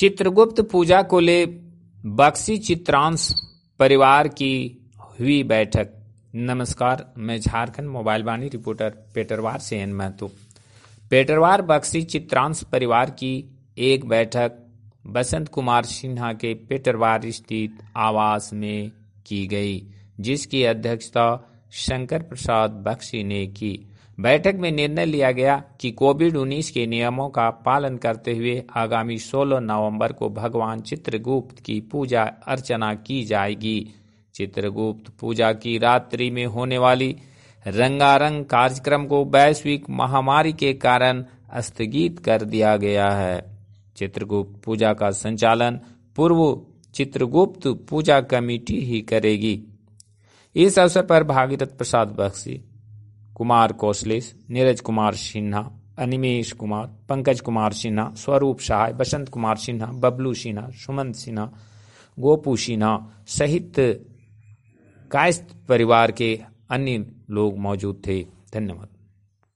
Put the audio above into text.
चित्रगुप्त पूजा को ले बख्शी चित्रांश परिवार की हुई बैठक। नमस्कार, मैं झारखंड मोबाइल वाणी रिपोर्टर पेटरवार से एन महतो। पेटरवार बख्शी चित्रांश परिवार की एक बैठक बसंत कुमार सिन्हा के पेटरवार स्थित आवास में की गई, जिसकी अध्यक्षता शंकर प्रसाद बख्शी ने की। बैठक में निर्णय लिया गया कि कोविड-19 के नियमों का पालन करते हुए आगामी 16 नवंबर को भगवान चित्रगुप्त की पूजा अर्चना की जाएगी। चित्रगुप्त पूजा की रात्रि में होने वाली रंगारंग कार्यक्रम को वैश्विक महामारी के कारण स्थगित कर दिया गया है। चित्रगुप्त पूजा का संचालन पूर्व चित्रगुप्त पूजा कमेटी ही करेगी। इस अवसर पर भागीरथ प्रसाद बख्शी, कुमार कौशलेश, नीरज कुमार सिन्हा, अनिमेश कुमार, पंकज कुमार सिन्हा, स्वरूप सहाय, बसंत कुमार सिन्हा, बबलू सिन्हा, सुमंत सिन्हा, गोपू सिन्हा सहित कायस्थ परिवार के अन्य लोग मौजूद थे। धन्यवाद।